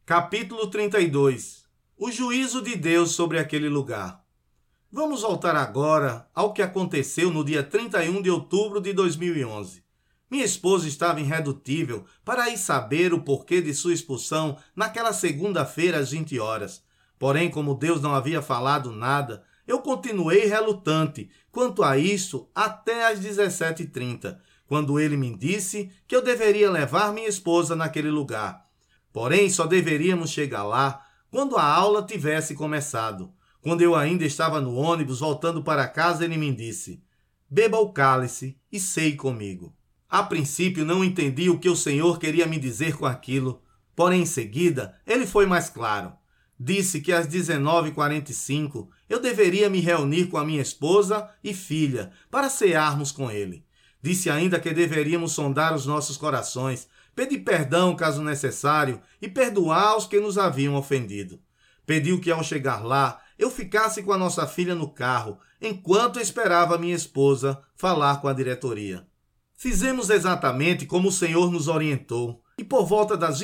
Capítulo 32. O juízo de Deus sobre aquele lugar. Vamos voltar agora ao que aconteceu no dia 31 de outubro de 2011. Minha esposa estava irredutível para ir saber o porquê de sua expulsão naquela segunda-feira às 20 horas. Porém, como Deus não havia falado nada, eu continuei relutante quanto a isso até às 17h30, quando ele me disse que eu deveria levar minha esposa naquele lugar. Porém, só deveríamos chegar lá quando a aula tivesse começado. Quando eu ainda estava no ônibus voltando para casa, ele me disse: "Beba o cálice e ceie comigo." A princípio, não entendi o que o Senhor queria me dizer com aquilo. Porém, em seguida, ele foi mais claro. Disse que às 19h45 eu deveria me reunir com a minha esposa e filha para cearmos com ele. Disse ainda que deveríamos sondar os nossos corações, pedir perdão caso necessário e perdoar os que nos haviam ofendido. Pediu que ao chegar lá eu ficasse com a nossa filha no carro, enquanto esperava minha esposa falar com a diretoria. Fizemos exatamente como o Senhor nos orientou, e por volta das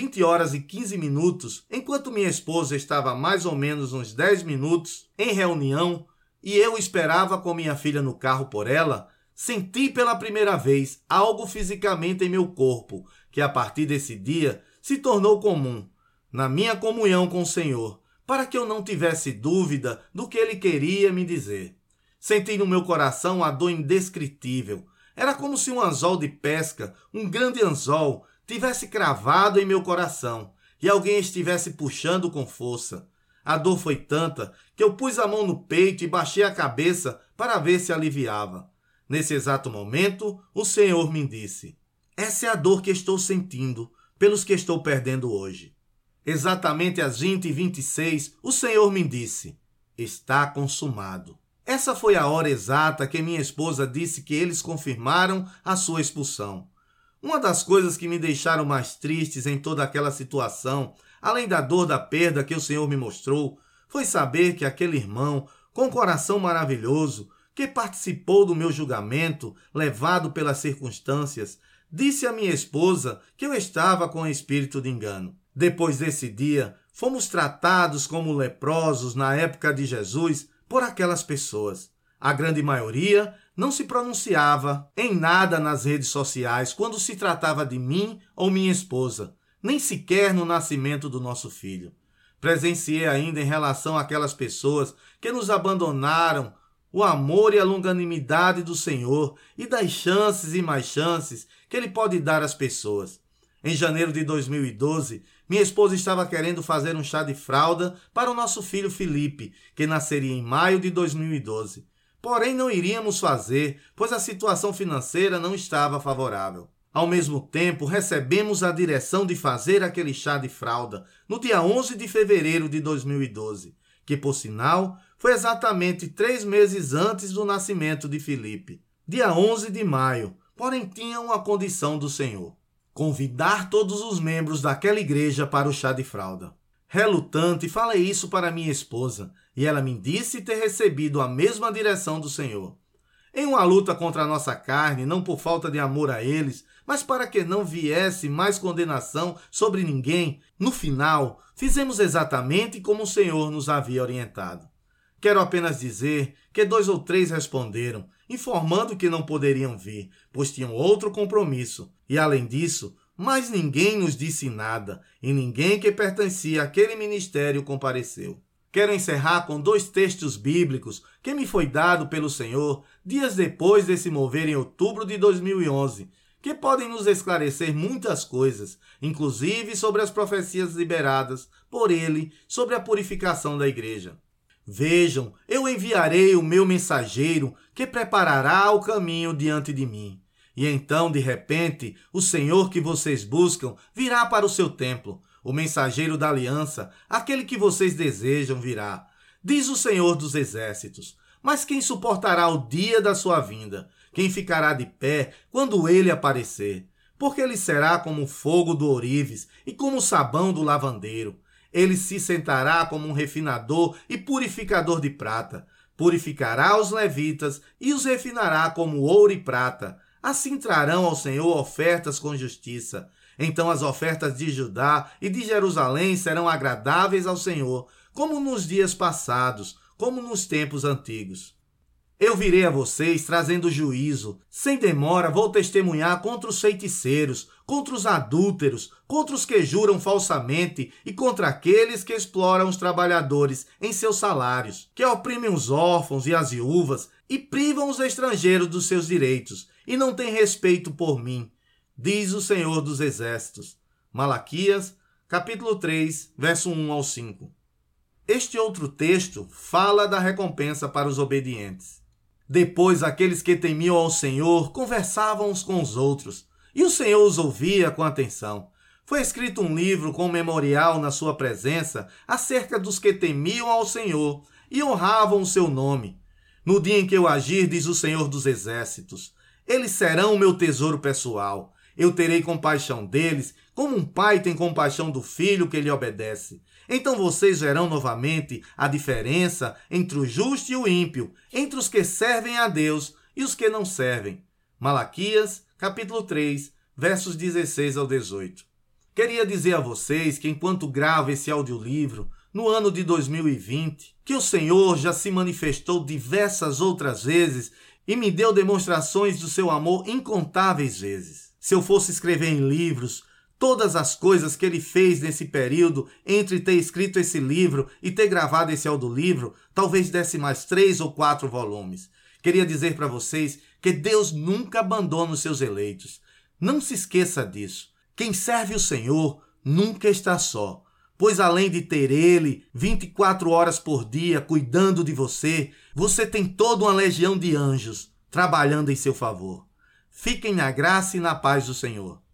20h15, enquanto minha esposa estava mais ou menos uns 10 minutos em reunião e eu esperava com minha filha no carro por ela, senti pela primeira vez algo fisicamente em meu corpo, que a partir desse dia se tornou comum, na minha comunhão com o Senhor, para que eu não tivesse dúvida do que Ele queria me dizer. Senti no meu coração a dor indescritível. Era como se um anzol de pesca, um grande anzol, tivesse cravado em meu coração e alguém estivesse puxando com força. A dor foi tanta que eu pus a mão no peito e baixei a cabeça para ver se aliviava. Nesse exato momento, o Senhor me disse: "Essa é a dor que estou sentindo pelos que estou perdendo hoje." Exatamente às 20h26, o Senhor me disse: "Está consumado." Essa foi a hora exata que minha esposa disse que eles confirmaram a sua expulsão. Uma das coisas que me deixaram mais tristes em toda aquela situação, além da dor da perda que o Senhor me mostrou, foi saber que aquele irmão, com coração maravilhoso, que participou do meu julgamento, levado pelas circunstâncias, disse à minha esposa que eu estava com espírito de engano. Depois desse dia, fomos tratados como leprosos na época de Jesus por aquelas pessoas. A grande maioria não se pronunciava em nada nas redes sociais quando se tratava de mim ou minha esposa, nem sequer no nascimento do nosso filho. Presenciei ainda em relação àquelas pessoas que nos abandonaram o amor e a longanimidade do Senhor e das chances e mais chances que Ele pode dar às pessoas. Em janeiro de 2012, minha esposa estava querendo fazer um chá de fralda para o nosso filho Felipe, que nasceria em maio de 2012. Porém, não iríamos fazer, pois a situação financeira não estava favorável. Ao mesmo tempo, recebemos a direção de fazer aquele chá de fralda no dia 11 de fevereiro de 2012, que, por sinal, foi exatamente 3 meses antes do nascimento de Felipe. Dia 11 de maio, porém tinha uma condição do Senhor: convidar todos os membros daquela igreja para o chá de fralda. Relutante, falei isso para minha esposa, e ela me disse ter recebido a mesma direção do Senhor. Em uma luta contra a nossa carne, não por falta de amor a eles, mas para que não viesse mais condenação sobre ninguém, no final, fizemos exatamente como o Senhor nos havia orientado. Quero apenas dizer que 2 ou 3 responderam, informando que não poderiam vir, pois tinham outro compromisso. E além disso, mais ninguém nos disse nada, e ninguém que pertencia àquele ministério compareceu. Quero encerrar com 2 textos bíblicos que me foi dado pelo Senhor dias depois desse mover em outubro de 2011, que podem nos esclarecer muitas coisas, inclusive sobre as profecias liberadas por Ele sobre a purificação da igreja. Vejam, eu enviarei o meu mensageiro que preparará o caminho diante de mim. E então, de repente, o Senhor que vocês buscam virá para o seu templo. O mensageiro da aliança, aquele que vocês desejam, virá. Diz o Senhor dos Exércitos. Mas quem suportará o dia da sua vinda? Quem ficará de pé quando ele aparecer? Porque ele será como o fogo do ourives e como o sabão do lavandeiro. Ele se sentará como um refinador e purificador de prata. Purificará os levitas e os refinará como ouro e prata. Assim trarão ao Senhor ofertas com justiça. Então as ofertas de Judá e de Jerusalém serão agradáveis ao Senhor, como nos dias passados, como nos tempos antigos. Eu virei a vocês trazendo juízo. Sem demora vou testemunhar contra os feiticeiros, contra os adúlteros, contra os que juram falsamente e contra aqueles que exploram os trabalhadores em seus salários, que oprimem os órfãos e as viúvas e privam os estrangeiros dos seus direitos e não têm respeito por mim, diz o Senhor dos Exércitos. Malaquias, capítulo 3, verso 1 ao 5. Este outro texto fala da recompensa para os obedientes. Depois, aqueles que temiam ao Senhor conversavam uns com os outros, e o Senhor os ouvia com atenção. Foi escrito um livro com memorial na sua presença acerca dos que temiam ao Senhor e honravam o seu nome. No dia em que eu agir, diz o Senhor dos Exércitos, eles serão o meu tesouro pessoal. Eu terei compaixão deles, como um pai tem compaixão do filho que lhe obedece. Então vocês verão novamente a diferença entre o justo e o ímpio, entre os que servem a Deus e os que não servem. Malaquias, capítulo 3, versos 16 ao 18. Queria dizer a vocês que enquanto gravo esse audiolivro, no ano de 2020, que o Senhor já se manifestou diversas outras vezes e me deu demonstrações do seu amor incontáveis vezes. Se eu fosse escrever em livros todas as coisas que ele fez nesse período entre ter escrito esse livro e ter gravado esse audiolivro, talvez desse mais 3 ou 4 volumes. Queria dizer para vocês que Deus nunca abandona os seus eleitos. Não se esqueça disso. Quem serve o Senhor nunca está só, pois além de ter Ele 24 horas por dia cuidando de você, você tem toda uma legião de anjos trabalhando em seu favor. Fiquem na graça e na paz do Senhor.